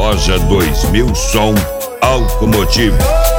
Loja 2000 Som Automotivo.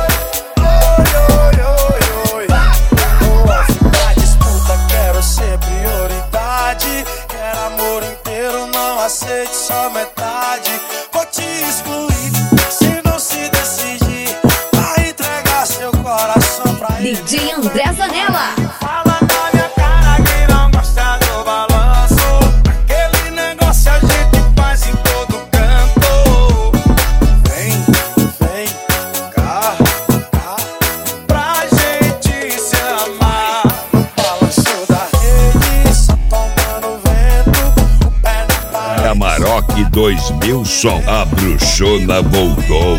Quero ser prioridade, quero amor inteiro, não aceite só metade. Vou te excluir, se não se decidir, vai entregar seu coração pra ele. DJ André Zanella. Fala na minha cara que não gosta do balanço, aquele negócio a gente faz em todo canto. Vem, vem cá, cá, pra gente se amar. No balanço da rede, só tomando vento, o pé na parede. Amarok 2000 Som. A bruxona voltou.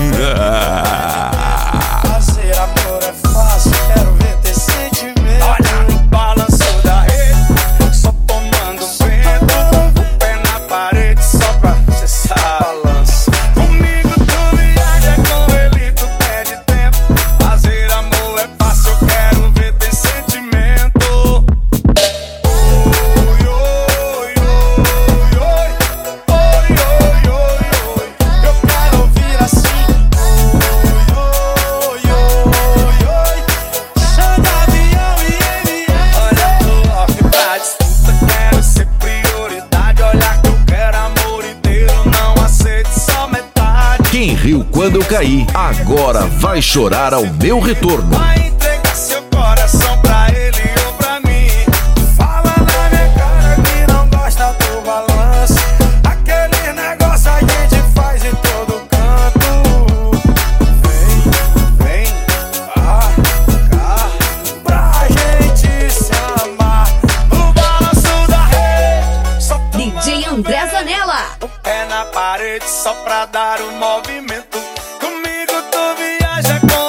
Fazer amor é fácil, quero ver ter sentimento. Olha no balanço da rede, só tomando vento, o pé na parede só pra cessar balanço. Comigo tu viaja, com ele tu perde tempo. Fazer amor é fácil, eu quero ver ter sentimento. Oi, oi, oi, oi, oi, oi, oi, oi. Eu quero ouvir assim. Oi, oi, oi, oi. Xande, avião e avião. Olha pro off pra disputa, quero ser prioridade. Olha que eu quero amor inteiro, não aceito só metade. Quem riu quando eu caí, agora vai chorar ao meu retorno. Vai entregar seu coração pra ele ou pra mim. Fala na minha cara que não gosta do balanço, aquele negócio a gente faz em todo canto. Vem, vem cá, cá, pra gente se amar. No balanço da rede, só DJ André Zanella. o pé na parede só pra dar o movimento. Comigo tu viaja, com